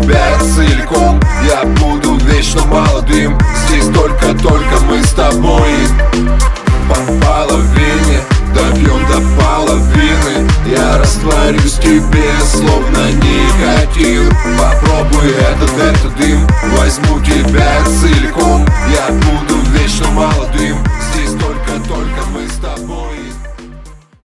тебя целиком. Я буду вечно молодым. Здесь только мы с тобой. По половине допьем до половины. Я растворюсь в тебе, словно никотин. Попробуй этот дым, возьму тебя целиком. Я буду вечно молодым. Здесь только мы с тобой.